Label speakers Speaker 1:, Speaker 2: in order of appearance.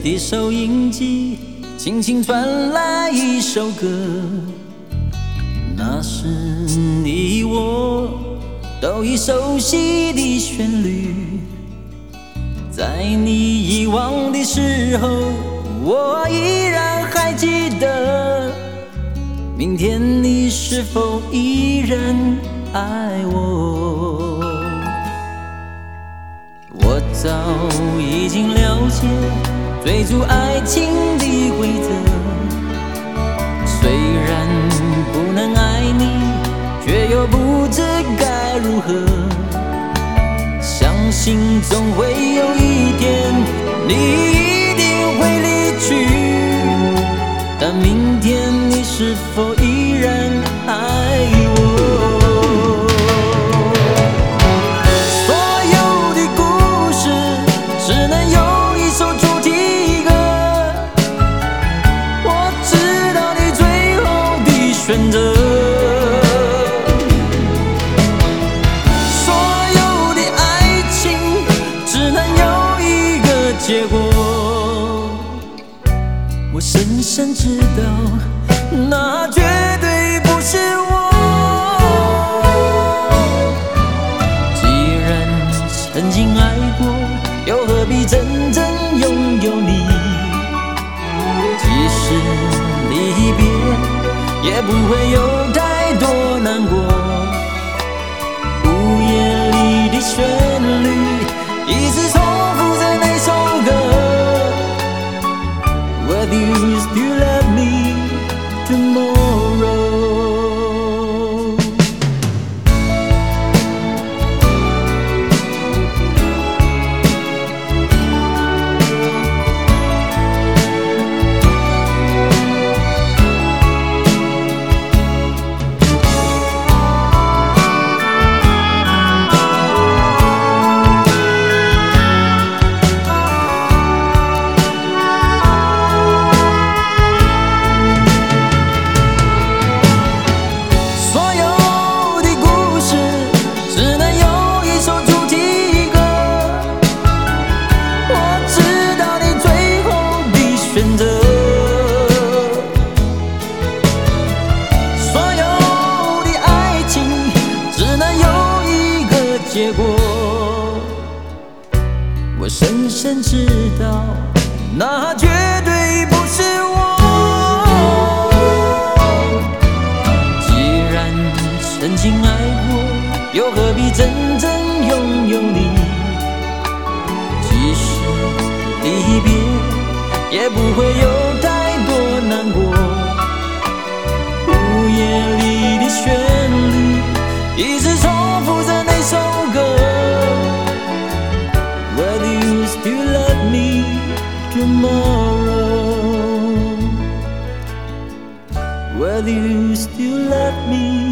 Speaker 1: 的收音机轻轻传来一首歌，那是你我都已熟悉的旋律。在你遗忘的时候，我依然还记得，明天你是否依然爱我？我早已经了解追逐爱情的规则，虽然不能爱你，却又不知该如何。相信总会有一天，你一定会离去，但明天你是否依然爱我？选择所有的爱情只能有一个结果，我深深知道那绝对不是我。既然曾经爱过，又何必真正拥有你？即使离别也不会有太多难过，午夜里的旋律一直重复着那首歌。 Will you still love me tomorrow？ 结果，我深深知道，那绝对不是我。既然曾经爱过，又何必真正拥有你？即使离别，也不会有太多难过。午夜里的旋律，一直重复着那首歌。Will you still love me tomorrow? Will you still love me